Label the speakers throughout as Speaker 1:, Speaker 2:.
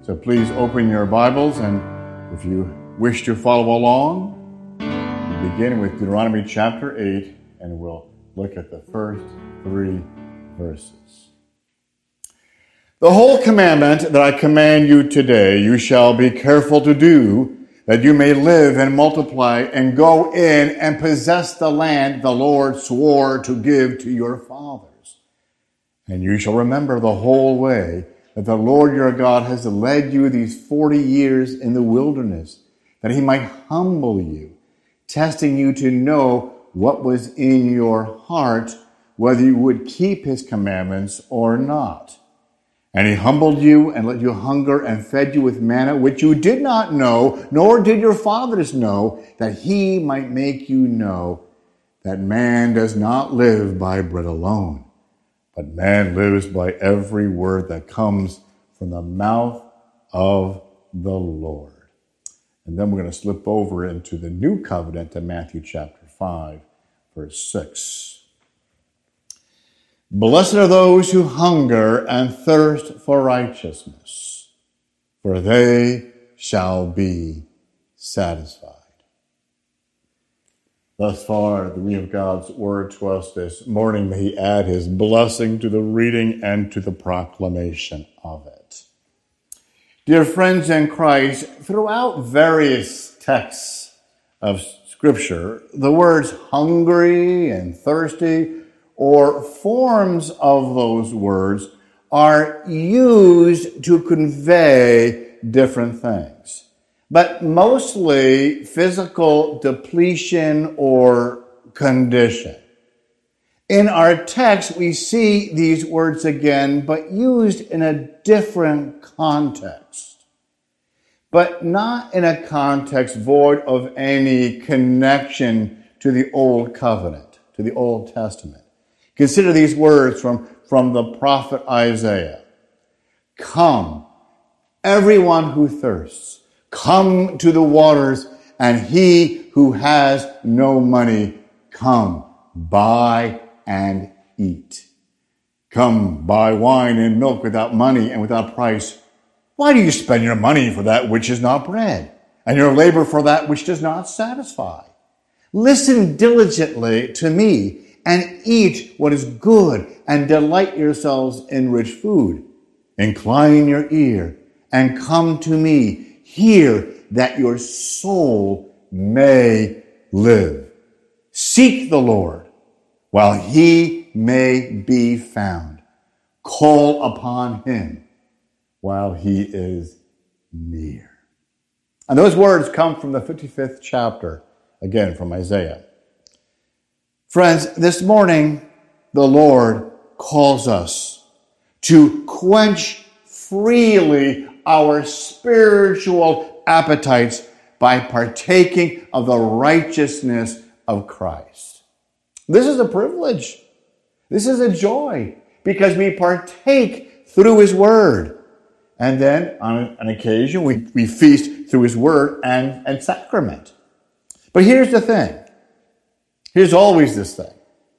Speaker 1: So please open your Bibles, and if you wish to follow along, we begin with Deuteronomy chapter 8, and we'll look at the first 3 verses. The whole commandment that I command you today, you shall be careful to do, that you may live and multiply and go in and possess the land the Lord swore to give to your fathers. And you shall remember the whole way that the Lord your God has led you these 40 years in the wilderness, that he might humble you, testing you to know what was in your heart, whether you would keep his commandments or not. And he humbled you and let you hunger and fed you with manna, which you did not know, nor did your fathers know, that he might make you know that man does not live by bread alone, but man lives by every word that comes from the mouth of the Lord. And then we're going to slip over into the new covenant to Matthew chapter 5, verse 6. Blessed are those who hunger and thirst for righteousness, for they shall be satisfied. Thus far, the reading of God's word to us this morning. May he add his blessing to the reading and to the proclamation of it. Dear friends in Christ, throughout various texts of Scripture, the words hungry and thirsty, or forms of those words, are used to convey different things, but mostly physical depletion or condition. In our text, we see these words again, but used in a different context, but not in a context void of any connection to the Old Covenant, to the Old Testament. Consider these words from the prophet Isaiah. Come, everyone who thirsts, come to the waters, and he who has no money, come, buy and eat. Come, buy wine and milk without money and without price. Why do you spend your money for that which is not bread, and your labor for that which does not satisfy? Listen diligently to me, and eat what is good, and delight yourselves in rich food. Incline your ear, and come to me. Hear, that your soul may live. Seek the Lord while he may be found. Call upon him while he is near. And those words come from the 55th chapter, again from Isaiah. Friends, this morning, the Lord calls us to quench freely our spiritual appetites by partaking of the righteousness of Christ. This is a privilege. This is a joy, because we partake through his word. And then, on an occasion, we feast through his word and sacrament. But here's the thing. Here's always this thing.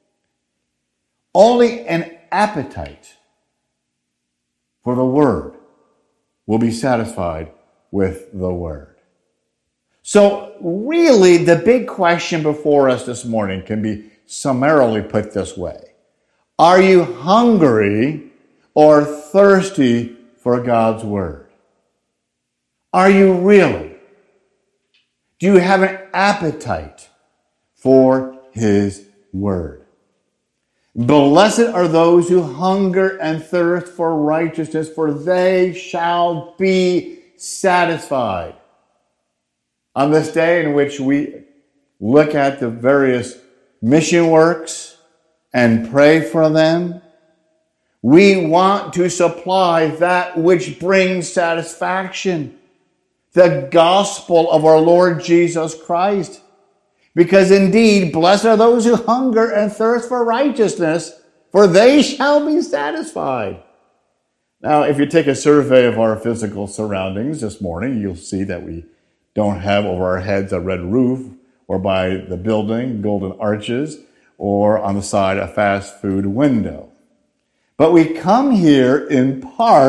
Speaker 1: Only an appetite for the word will be satisfied with the word. So really, the big question before us this morning can be summarily put this way. Are you hungry or thirsty for God's word? Are you really? Do you have an appetite for his word? Blessed are those who hunger and thirst for righteousness, for they shall be satisfied. On this day in which we look at the various mission works and pray for them, we want to supply that which brings satisfaction, the gospel of our Lord Jesus Christ. Because indeed, blessed are those who hunger and thirst for righteousness, for they shall be satisfied. Now, if you take a survey of our physical surroundings this morning, you'll see that we don't have over our heads a red roof, or by the building, golden arches, or on the side a fast food window. But we come here in part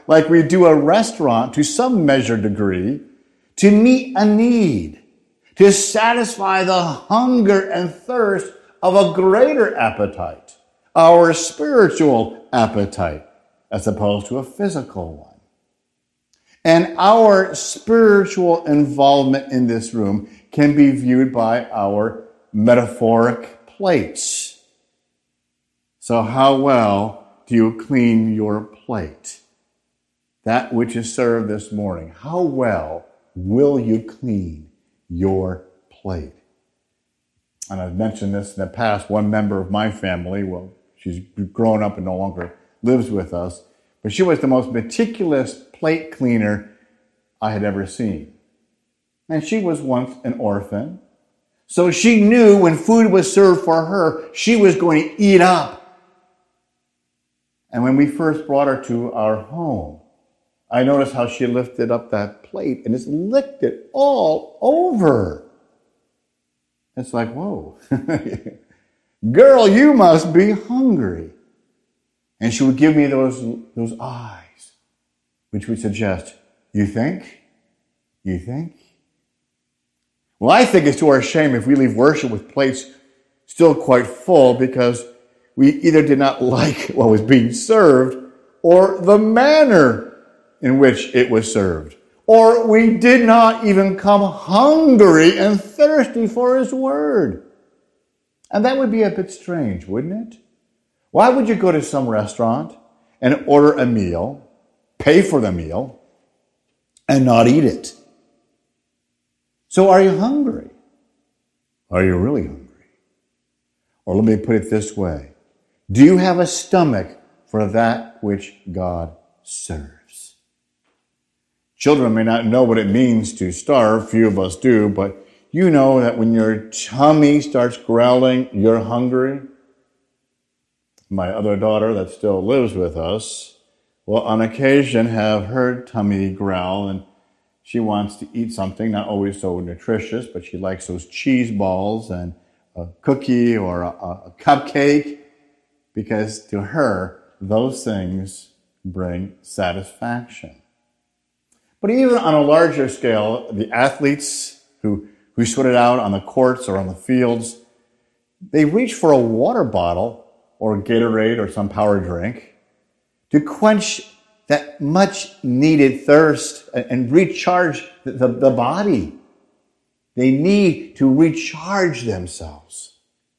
Speaker 1: like we do a restaurant to some measured degree, to meet a need, to satisfy the hunger and thirst of a greater appetite, our spiritual appetite, as opposed to a physical one. And our spiritual involvement in this room can be viewed by our metaphoric plates. So how well do you clean your plate? That which is served this morning, how well will you clean your plate? And I've mentioned this in the past. One member of my family, well, she's grown up and no longer lives with us, but she was the most meticulous plate cleaner I had ever seen. And she was once an orphan. So she knew when food was served for her, she was going to eat up. And when we first brought her to our home, I noticed how she lifted up that plate and just licked it all over. It's like, whoa. Girl, you must be hungry. And she would give me those eyes, which would suggest, you think? You think? Well, I think it's to our shame if we leave worship with plates still quite full because we either did not like what was being served or the manner in which it was served. Or we did not even come hungry and thirsty for His Word. And that would be a bit strange, wouldn't it? Why would you go to some restaurant and order a meal, pay for the meal, and not eat it? So are you hungry? Are you really hungry? Or let me put it this way. Do you have a stomach for that which God serves? Children may not know what it means to starve. Few of us do, but you know that when your tummy starts growling, you're hungry. My other daughter that still lives with us will on occasion have her tummy growl and she wants to eat something, not always so nutritious, but she likes those cheese balls and a cookie or a cupcake because to her, those things bring satisfaction. But even on a larger scale, the athletes who sweat it out on the courts or on the fields, they reach for a water bottle or Gatorade or some power drink to quench that much needed thirst and recharge the body. They need to recharge themselves.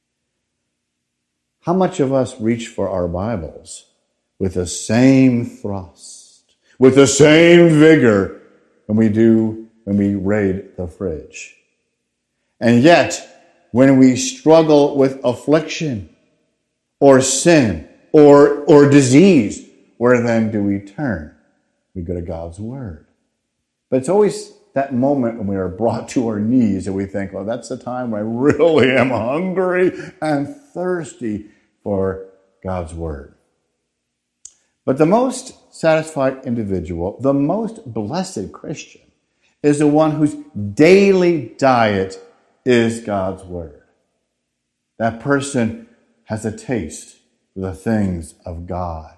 Speaker 1: How much of us reach for our Bibles with the same thrust, with the same vigor when we raid the fridge? And yet, when we struggle with affliction or sin or disease, where then do we turn? We go to God's Word. But it's always that moment when we are brought to our knees and we think, well, that's the time when I really am hungry and thirsty for God's Word. But the most satisfied individual, the most blessed Christian, is the one whose daily diet is God's Word. That person has a taste for the things of God.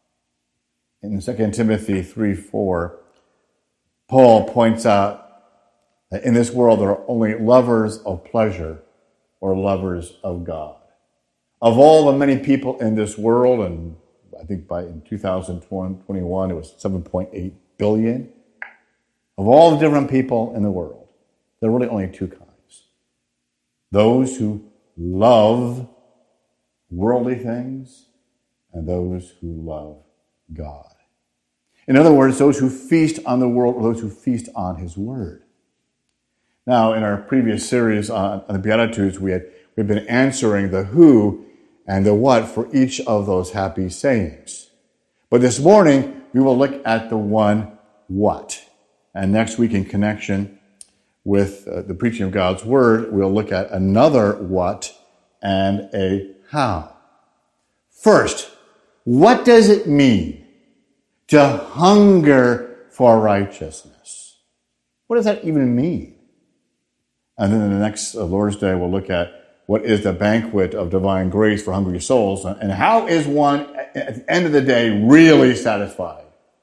Speaker 1: In 2 Timothy 3:4, Paul points out that in this world there are only lovers of pleasure or lovers of God. Of all the many people in this world, and I think in 2021 it was 7.8 billion, of all the different people in the world, there are really only two kinds. Those who love worldly things and those who love God. In other words, those who feast on the world or those who feast on His Word. Now, in our previous series on the Beatitudes, we've been answering the who and the what for each of those happy sayings. But this morning, we will look at the one what. And next week, in connection with the preaching of God's Word, we'll look at another what and a how. First, what does it mean to hunger for righteousness? What does that even mean? And then in the next Lord's Day, we'll look at what is the banquet of divine grace for hungry souls, and how is one, at the end of the day, really satisfied?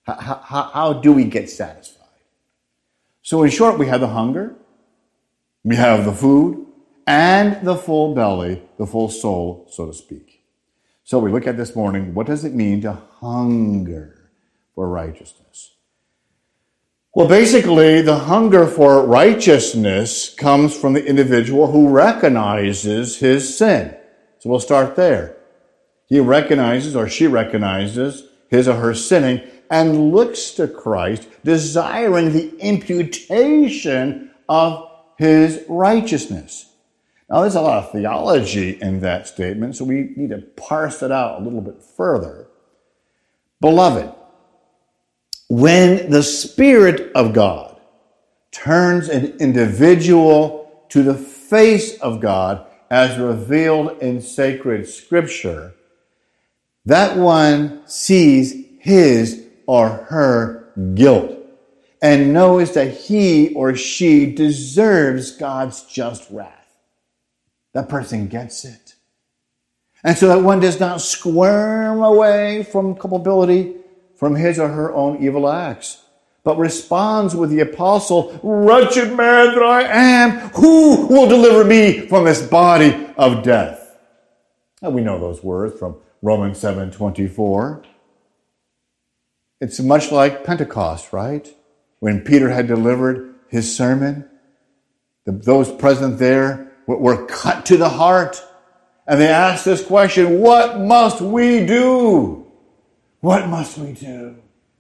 Speaker 1: How do we get satisfied? So in short, we have the hunger, we have the food, and the full belly, the full soul, so to speak. So we look at this morning, what does it mean to hunger for righteousness? Well, basically, the hunger for righteousness comes from the individual who recognizes his sin. So we'll start there. He recognizes, or she recognizes, his or her sinning and looks to Christ, desiring the imputation of his righteousness. Now, there's a lot of theology in that statement, so we need to parse it out a little bit further. Beloved, when the Spirit of God turns an individual to the face of God as revealed in sacred Scripture, that one sees his or her guilt and knows that he or she deserves God's just wrath. That person gets it. And so that one does not squirm away from culpability from his or her own evil acts, but responds with the apostle, "Wretched man that I am, who will deliver me from this body of death?" And we know those words from Romans 7:24. It's much like Pentecost, right? When Peter had delivered his sermon, those present there were cut to the heart. And they asked this question, what must we do? What must we do?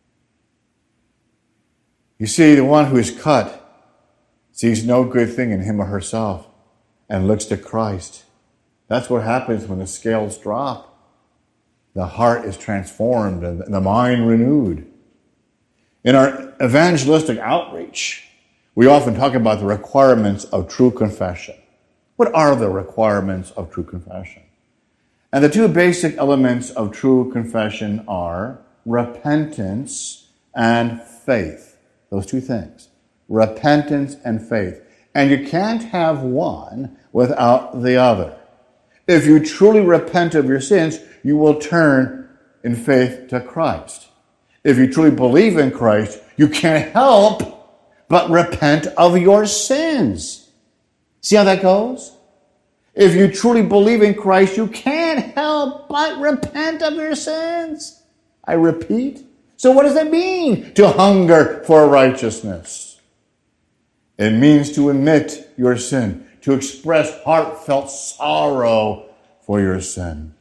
Speaker 1: You see, the one who is cut sees no good thing in him or herself and looks to Christ. That's what happens when the scales drop. The heart is transformed and the mind renewed. In our evangelistic outreach, we often talk about the requirements of true confession. What are the requirements of true confession? And the two basic elements of true confession are repentance and faith. Those two things. Repentance and faith. And you can't have one without the other. If you truly repent of your sins, you will turn in faith to Christ. If you truly believe in Christ, you can't help but repent of your sins. See how that goes? If you truly believe in Christ, you can't help but repent of your sins. I repeat. So what does that mean to hunger for righteousness? It means to admit your sin, to express heartfelt sorrow for your sin,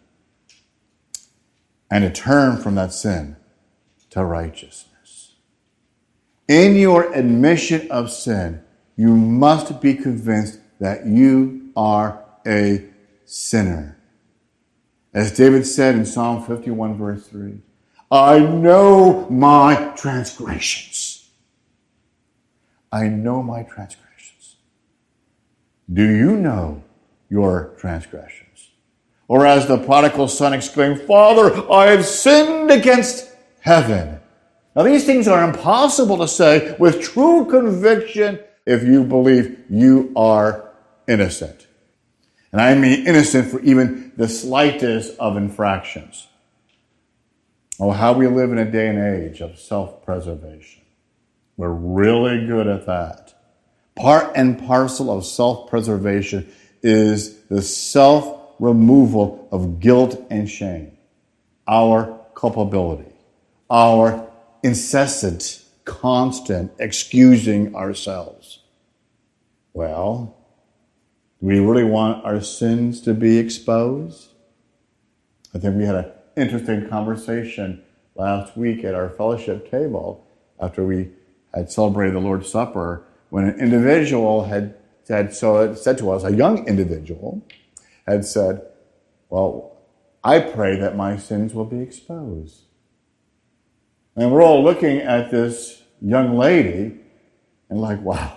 Speaker 1: and to turn from that sin to righteousness. In your admission of sin, you must be convinced that you are a sinner. As David said in Psalm 51, verse 3, I know my transgressions. I know my transgressions. Do you know your transgressions? Or as the prodigal son exclaimed, Father, I have sinned against heaven. Now these things are impossible to say with true conviction if you believe you are innocent. And I mean innocent for even the slightest of infractions. Oh, how we live in a day and age of self-preservation. We're really good at that. Part and parcel of self-preservation is the self-removal of guilt and shame, our culpability, our incessant, constant excusing ourselves. Well, do we really want our sins to be exposed? I think we had an interesting conversation last week at our fellowship table after we had celebrated the Lord's Supper, when an individual had said to us, a young individual had said, well, I pray that my sins will be exposed. And we're all looking at this young lady and like, wow.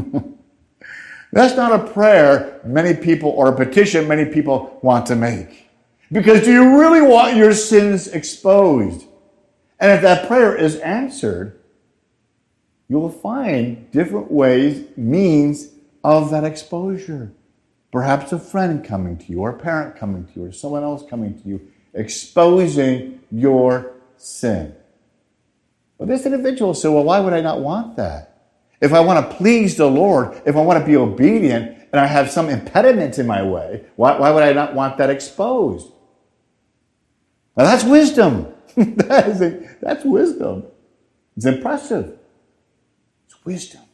Speaker 1: That's not a prayer many people, or a petition many people want to make. Because do you really want your sins exposed? And if that prayer is answered, you will find different ways, means of that exposure. Perhaps a friend coming to you, or a parent coming to you, or someone else coming to you, exposing your sin. But this individual said, well, why would I not want that? If I want to please the Lord, if I want to be obedient, and I have some impediment in my way, why would I not want that exposed? Now that's wisdom. That's wisdom. It's impressive. It's wisdom.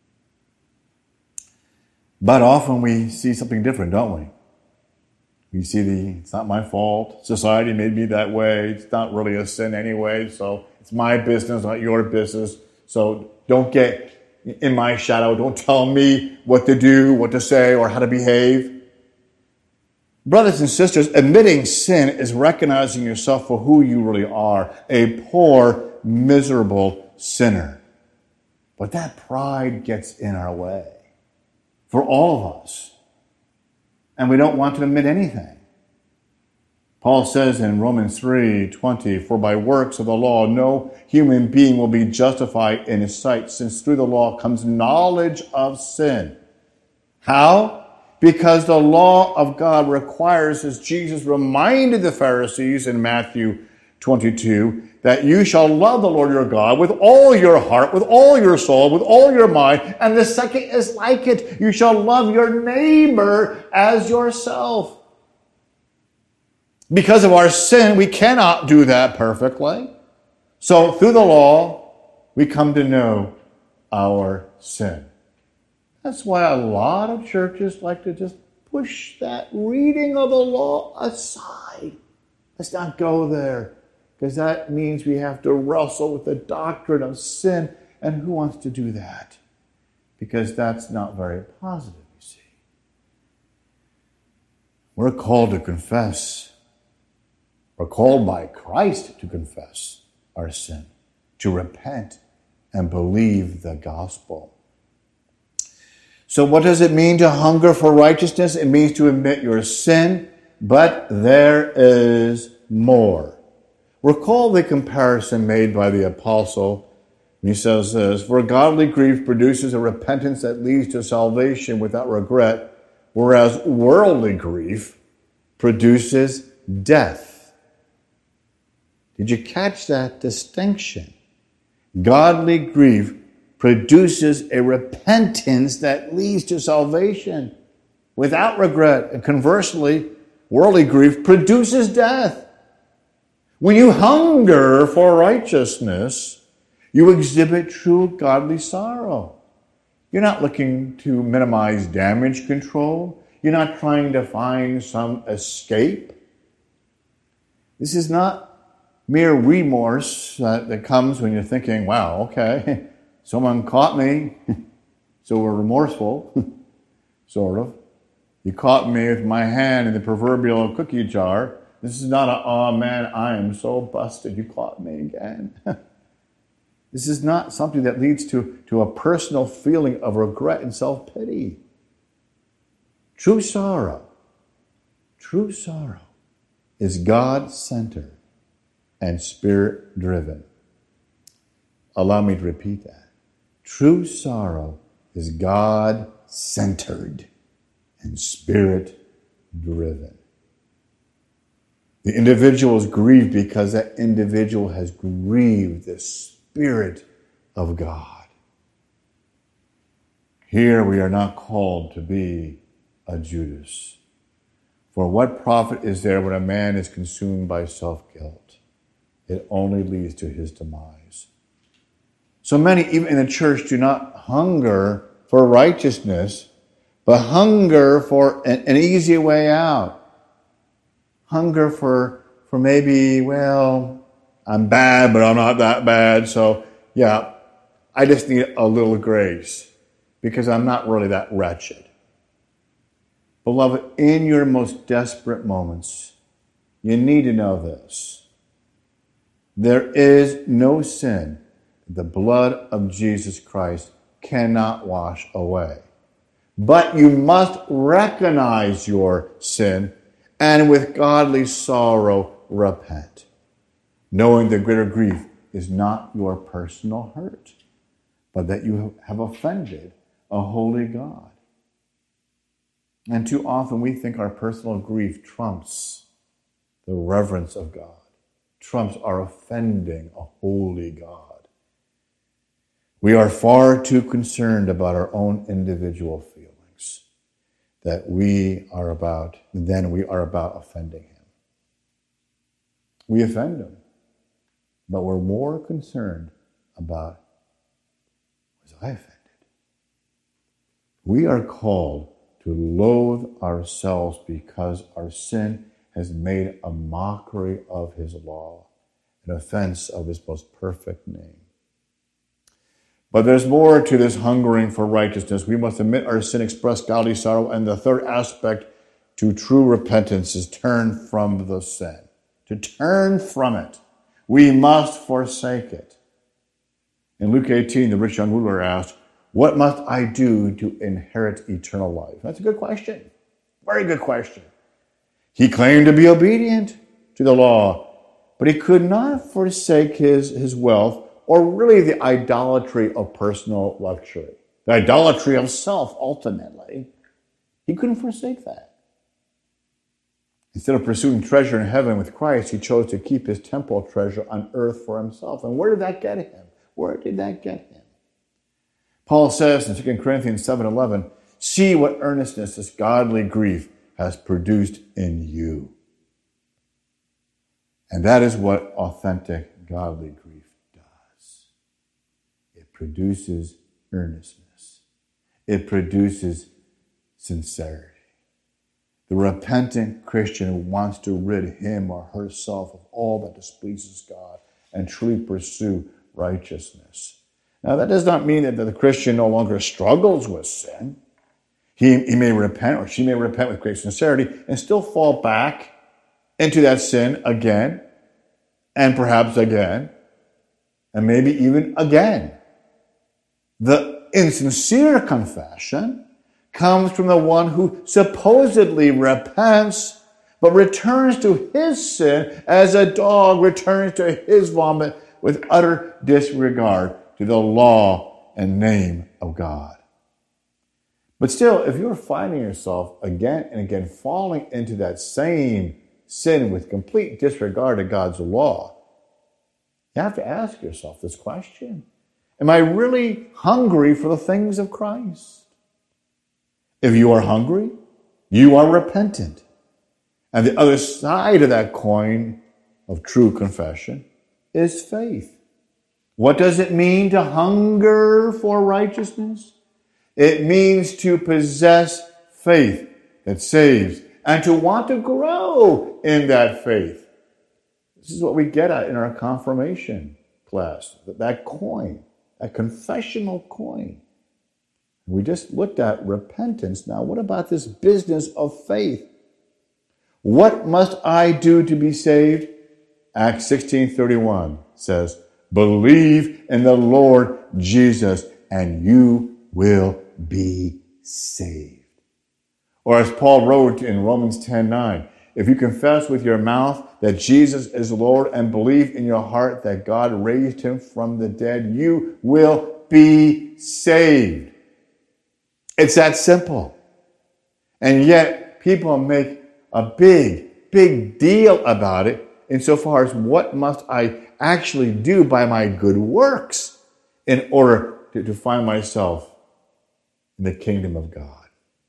Speaker 1: But often we see something different, don't we? We see it's not my fault. Society made me that way. It's not really a sin anyway, so it's my business, not your business. So don't get in my shadow. Don't tell me what to do, what to say, or how to behave. Brothers and sisters, admitting sin is recognizing yourself for who you really are, a poor, miserable sinner. But that pride gets in our way for all of us. And we don't want to admit anything. Paul says in Romans 3:20, for by works of the law, no human being will be justified in his sight, since through the law comes knowledge of sin. How? Because the law of God requires, as Jesus reminded the Pharisees in Matthew 22, that you shall love the Lord your God with all your heart, with all your soul, with all your mind. And the second is like it. You shall love your neighbor as yourself. Because of our sin, we cannot do that perfectly. So through the law, we come to know our sin. That's why a lot of churches like to just push that reading of the law aside. Let's not go there, because that means we have to wrestle with the doctrine of sin. And who wants to do that? Because that's not very positive, you see. We're called to confess. We're called by Christ to confess our sin, to repent and believe the gospel. So what does it mean to hunger for righteousness? It means to admit your sin, but there is more. Recall the comparison made by the apostle. He says this, for godly grief produces a repentance that leads to salvation without regret, whereas worldly grief produces death. Did you catch that distinction? Godly grief produces a repentance that leads to salvation without regret. And conversely, worldly grief produces death. When you hunger for righteousness, you exhibit true godly sorrow. You're not looking to minimize damage control. You're not trying to find some escape. This is not mere remorse that comes when you're thinking, wow, okay, someone caught me, so we're remorseful, sort of. You caught me with my hand in the proverbial cookie jar. This is not oh man, I am so busted, you caught me again. This is not something that leads to a personal feeling of regret and self-pity. True sorrow is God-centered and Spirit-driven. Allow me to repeat that. True sorrow is God-centered and Spirit-driven. The individual is grieved because that individual has grieved the Spirit of God. Here we are not called to be a Judas. For what profit is there when a man is consumed by self-guilt? It only leads to his demise. So many, even in the church, do not hunger for righteousness, but hunger for an easy way out. Hunger for maybe, well, I'm bad, but I'm not that bad, so yeah, I just need a little grace because I'm not really that wretched. Beloved, in your most desperate moments, you need to know this. There is no sin the blood of Jesus Christ cannot wash away. But you must recognize your sin and with godly sorrow repent, knowing the greater grief is not your personal hurt, but that you have offended a holy God. And too often we think our personal grief trumps the reverence of God, trumps our offending a holy God. We are far too concerned about our own individual feelings than we are about offending him. We offend him, but we're more concerned about, was I offended? We are called to loathe ourselves because our sin has made a mockery of his law, an offense of his most perfect name. But there's more to this hungering for righteousness. We must admit our sin, express godly sorrow, and the third aspect to true repentance is turn from the sin. To turn from it, we must forsake it. In Luke 18, the rich young ruler asked, "What must I do to inherit eternal life?" That's a good question. Very good question. He claimed to be obedient to the law, but he could not forsake his wealth, or really the idolatry of personal luxury, the idolatry of self, ultimately. He couldn't forsake that. Instead of pursuing treasure in heaven with Christ, he chose to keep his temporal treasure on earth for himself. And where did that get him? Where did that get him? Paul says in 2 Corinthians 7:11, "See what earnestness this godly grief has produced in you." And that is what authentic godly grief does. It produces earnestness. It produces sincerity. The repentant Christian wants to rid him or herself of all that displeases God and truly pursue righteousness. Now, that does not mean that the Christian no longer struggles with sin. He may repent, or she may repent with great sincerity and still fall back into that sin again, and perhaps again, and maybe even again. The insincere confession comes from the one who supposedly repents, but returns to his sin as a dog returns to his vomit with utter disregard to the law and name of God. But still, if you're finding yourself again and again falling into that same sin with complete disregard of God's law, you have to ask yourself this question: am I really hungry for the things of Christ? If you are hungry, you are repentant. And the other side of that coin of true confession is faith. What does it mean to hunger for righteousness? It means to possess faith that saves and to want to grow in that faith. This is what we get at in our confirmation class, that coin, that confessional coin. We just looked at repentance. Now, what about this business of faith? What must I do to be saved? Acts 16:31 says, "Believe in the Lord Jesus and you will be saved." Or as Paul wrote in Romans 10:9, "If you confess with your mouth that Jesus is Lord and believe in your heart that God raised him from the dead, you will be saved." It's that simple. And yet people make a big deal about it insofar as what must I actually do by my good works in order to find myself in the kingdom of God.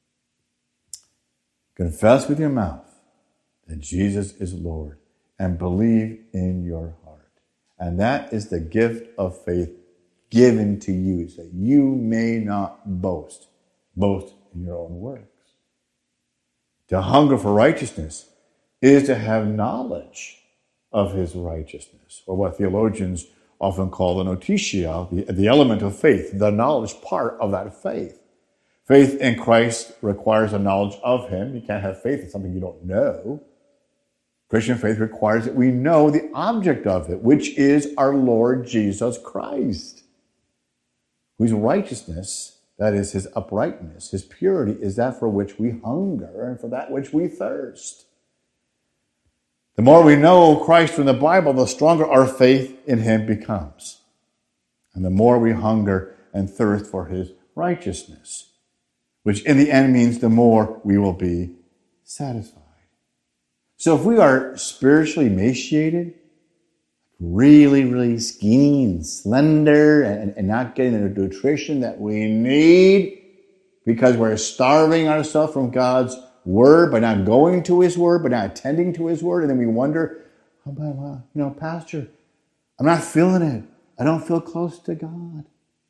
Speaker 1: Confess with your mouth that Jesus is Lord and believe in your heart. And that is the gift of faith given to you, so that you may not boast in your own works. To hunger for righteousness is to have knowledge of his righteousness, or what theologians often call the notitia, the element of faith, the knowledge part of that faith. Faith in Christ requires a knowledge of him. You can't have faith in something you don't know. Christian faith requires that we know the object of it, which is our Lord Jesus Christ, whose righteousness, that is his uprightness, his purity, is that for which we hunger and for that which we thirst. The more we know Christ from the Bible, the stronger our faith in him becomes. And the more we hunger and thirst for his righteousness, which in the end means the more we will be satisfied. So if we are spiritually emaciated, really, really skinny and slender and not getting the nutrition that we need because we're starving ourselves from God's Word by not going to His Word, by not attending to His Word, and then we wonder, Pastor, I'm not feeling it. I don't feel close to God.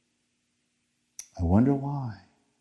Speaker 1: I wonder why.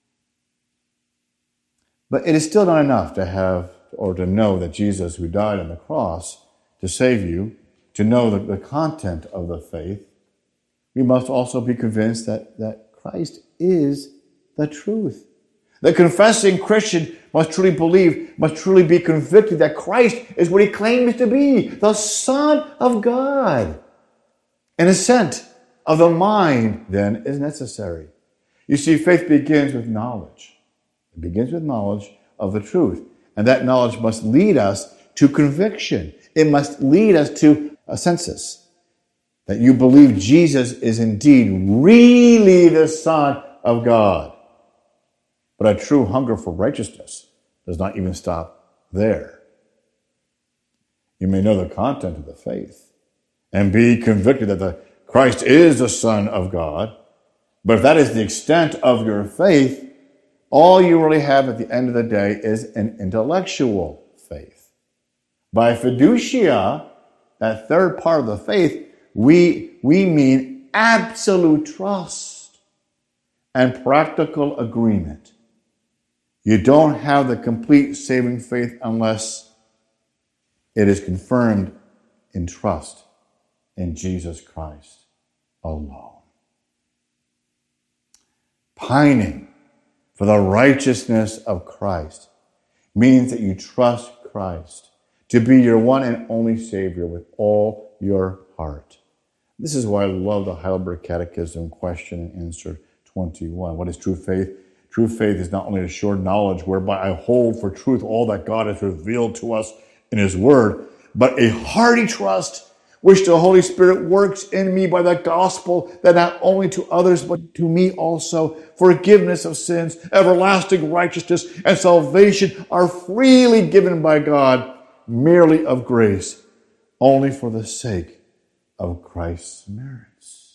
Speaker 1: But it is still not enough to have or to know that Jesus, who died on the cross to save you, to know the content of the faith. We must also be convinced that Christ is the truth. The confessing Christian must truly believe, must truly be convicted that Christ is what He claims to be, the Son of God. An assent of the mind, then, is necessary. You see, faith begins with knowledge. It begins with knowledge of the truth. And that knowledge must lead us to conviction. It must lead us to a census. That you believe Jesus is indeed really the Son of God. But a true hunger for righteousness does not even stop there. You may know the content of the faith and be convicted that the Christ is the Son of God. But if that is the extent of your faith, all you really have at the end of the day is an intellectual faith. By fiducia, that third part of the faith, we mean absolute trust and practical agreement. You don't have the complete saving faith unless it is confirmed in trust in Jesus Christ alone. Pining for the righteousness of Christ means that you trust Christ to be your one and only Savior with all your heart. This is why I love the Heidelberg Catechism question and answer 21. What is true faith? True faith is not only a sure knowledge whereby I hold for truth all that God has revealed to us in His Word, but a hearty trust which the Holy Spirit works in me by the gospel, that not only to others, but to me also, forgiveness of sins, everlasting righteousness, and salvation are freely given by God, merely of grace, only for the sake of Christ's merits.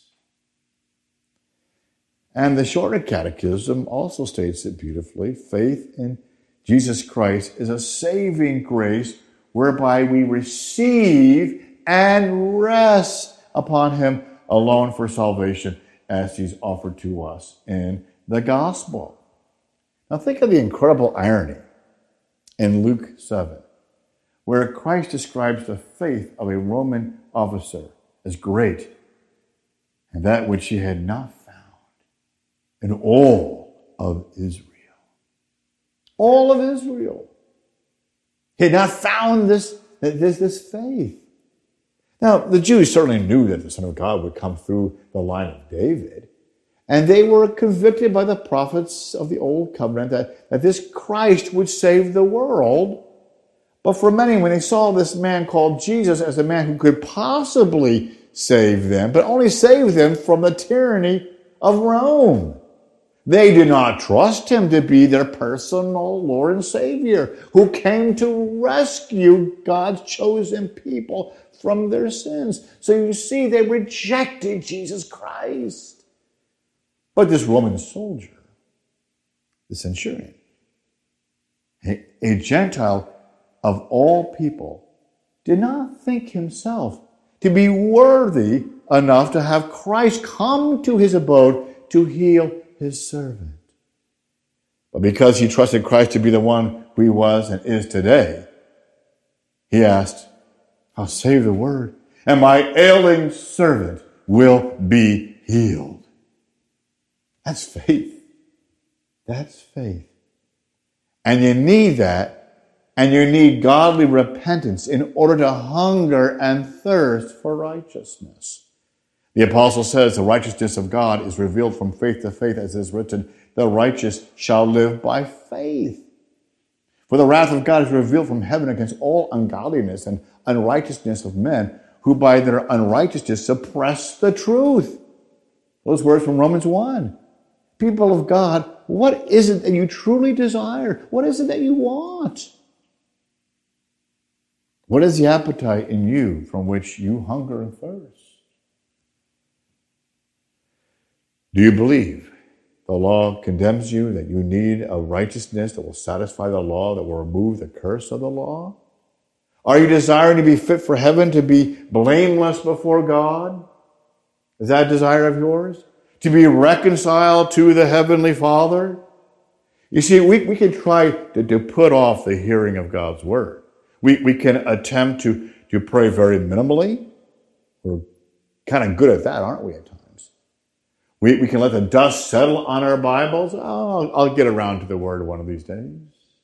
Speaker 1: And the Shorter Catechism also states it beautifully. Faith in Jesus Christ is a saving grace whereby we receive and rest upon Him alone for salvation as He's offered to us in the gospel. Now think of the incredible irony in Luke 7, where Christ describes the faith of a Roman officer as great, and that which he had not found in all of Israel. All of Israel. He had not found this faith. Now, the Jews certainly knew that the Son of God would come through the line of David, and they were convicted by the prophets of the Old Covenant that this Christ would save the world. But for many, when they saw this man called Jesus as a man who could possibly save them, but only save them from the tyranny of Rome, they did not trust Him to be their personal Lord and Savior, who came to rescue God's chosen people from their sins. So you see, they rejected Jesus Christ. But this Roman soldier, the centurion, a Gentile of all people, did not think himself to be worthy enough to have Christ come to his abode to heal his servant. But because he trusted Christ to be the one who He was and is today, he asked, I'll save the word, and my ailing servant will be healed. That's faith. That's faith. And you need that, and you need godly repentance in order to hunger and thirst for righteousness. The apostle says the righteousness of God is revealed from faith to faith, as is written, the righteous shall live by faith. For the wrath of God is revealed from heaven against all ungodliness and unrighteousness of men, who by their unrighteousness suppress the truth. Those words from Romans 1. People of God, what is it that you truly desire? What is it that you want? What is the appetite in you from which you hunger and thirst? Do you believe the law condemns you, that you need a righteousness that will satisfy the law, that will remove the curse of the law? Are you desiring to be fit for heaven, to be blameless before God? Is that a desire of yours? To be reconciled to the Heavenly Father? You see, we can try to put off the hearing of God's Word. We can attempt to pray very minimally. We're kind of good at that, aren't we, at times? We can let the dust settle on our Bibles. Oh, I'll get around to the Word one of these days,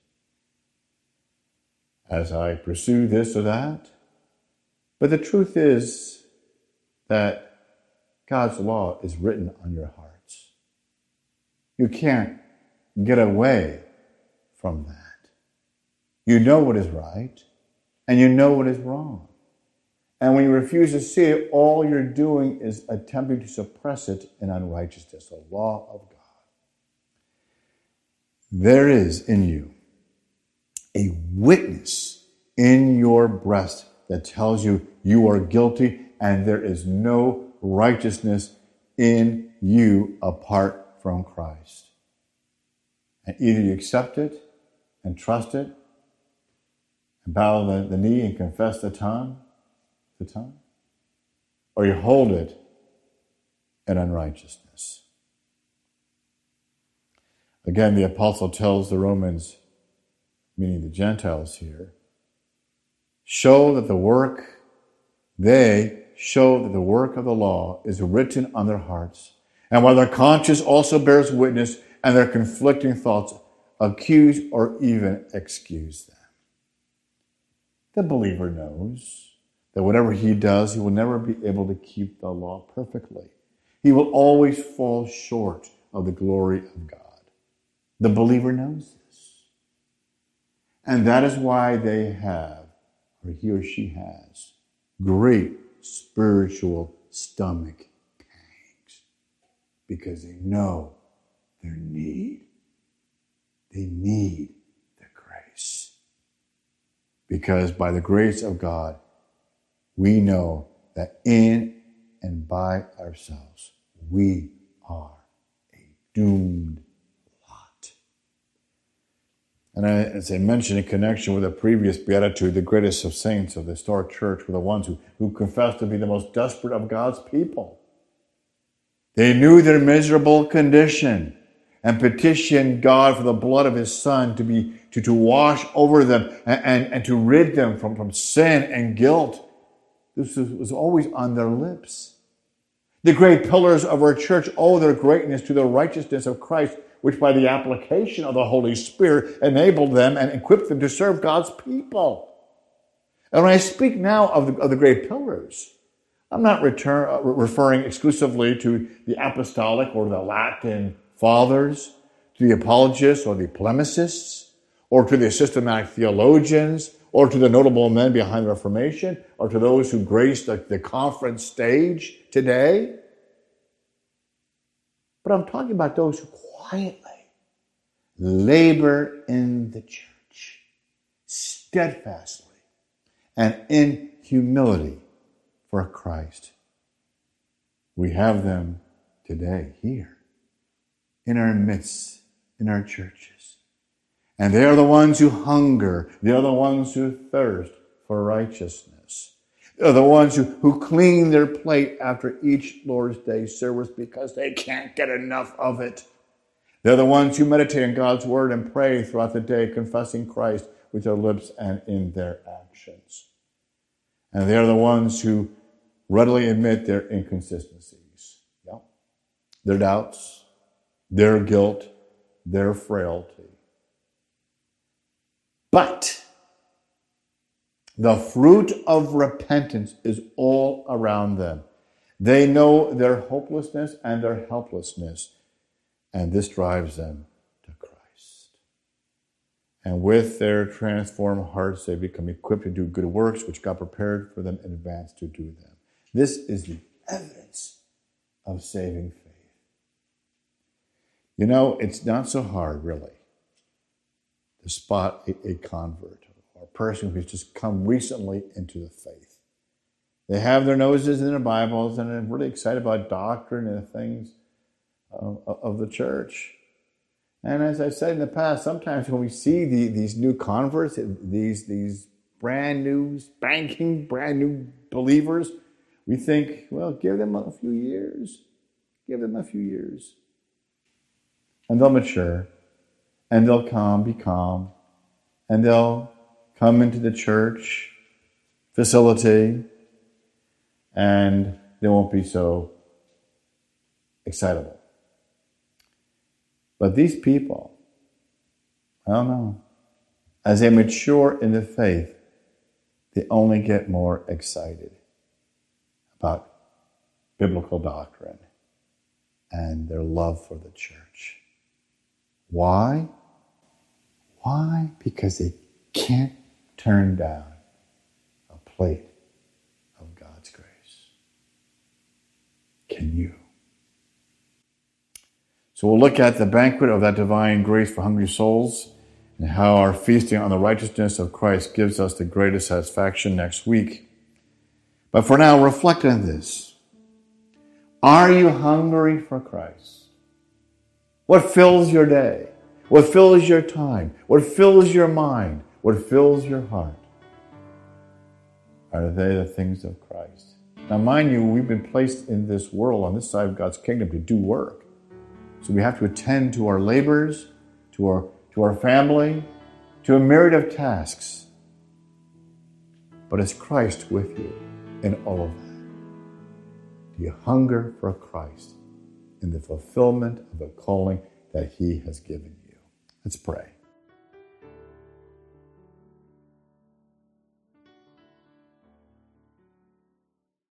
Speaker 1: as I pursue this or that. But the truth is that God's law is written on your hearts. You can't get away from that. You know what is right, and you know what is wrong. And when you refuse to see it, all you're doing is attempting to suppress it in unrighteousness, the law of God. There is in you a witness in your breast that tells you you are guilty and there is no righteousness in you apart from Christ. And either you accept it and trust it and bow the knee and confess the tongue, or you hold it in unrighteousness. Again, the apostle tells the Romans, meaning the Gentiles here, show that the work of the law is written on their hearts, and while their conscience also bears witness, and their conflicting thoughts accuse or even excuse them. The believer knows that whatever he does, he will never be able to keep the law perfectly. He will always fall short of the glory of God. The believer knows this. And that is why they have, or he or she has, great spiritual stomach pangs. Because they know their need. They need the grace. Because by the grace of God, we know that in and by ourselves, we are a doomed lot. And as I mentioned in connection with the previous beatitude, the greatest of saints of the historic church were the ones who confessed to be the most desperate of God's people. They knew their miserable condition and petitioned God for the blood of his Son to wash over them and to rid them from sin and guilt. This was always on their lips. The great pillars of our church owe their greatness to the righteousness of Christ, which by the application of the Holy Spirit enabled them and equipped them to serve God's people. And when I speak now of the great pillars, I'm not referring exclusively to the apostolic or the Latin fathers, to the apologists or the polemicists, or to the systematic theologians, or to the notable men behind the Reformation, or to those who graced the conference stage today. But I'm talking about those who quietly labor in the church, steadfastly, and in humility for Christ. We have them today here, in our midst, in our churches. And they are the ones who hunger. They are the ones who thirst for righteousness. They are the ones who clean their plate after each Lord's Day service because they can't get enough of it. They're the ones who meditate on God's word and pray throughout the day, confessing Christ with their lips and in their actions. And they are the ones who readily admit their inconsistencies. Yeah. Their doubts, their guilt, their frailty. But the fruit of repentance is all around them. They know their hopelessness and their helplessness, and this drives them to Christ. And with their transformed hearts, they become equipped to do good works, which God prepared for them in advance to do them. This is the evidence of saving faith. You know, it's not so hard, really, to spot a convert or a person who's just come recently into the faith. They have their noses in their Bibles and are really excited about doctrine and the things of the church. And as I said in the past, sometimes when we see these new converts, these brand new, spanking, brand new believers, we think, well, give them a few years. Give them a few years. And they'll mature, and they'll be calm, and they'll come into the church facility, and they won't be so excitable. But these people, I don't know, as they mature in the faith, they only get more excited about biblical doctrine and their love for the church. Why? Why? Because they can't turn down a plate of God's grace. Can you? So we'll look at the banquet of that divine grace for hungry souls and how our feasting on the righteousness of Christ gives us the greatest satisfaction next week. But for now, reflect on this. Are you hungry for Christ? What fills your day? What fills your time? What fills your mind? What fills your heart? Are they the things of Christ? Now, mind you, we've been placed in this world, on this side of God's kingdom, to do work. So we have to attend to our labors, to our family, to a myriad of tasks. But is Christ with you in all of that? Do you hunger for Christ in the fulfillment of the calling that He has given you? Let's pray.